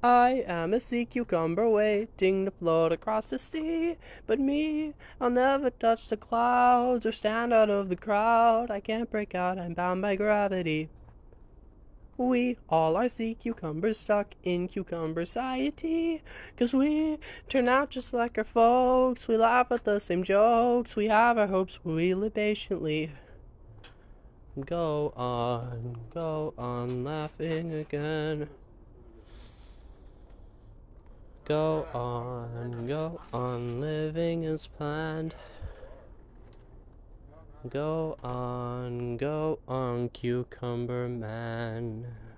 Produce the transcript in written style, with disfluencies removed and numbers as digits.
I am a sea cucumber waiting to float across the sea. But me, I'll never touch the clouds or stand out of the crowd. I can't break out, I'm bound by gravity. We all are sea cucumbers stuck in cucumber society. 'Cause we turn out just like our folks. We laugh at the same jokes. We have our hopes, but we live patiently. Go on, laughing again. Go on, living as planned. Go on, Cucumber Man.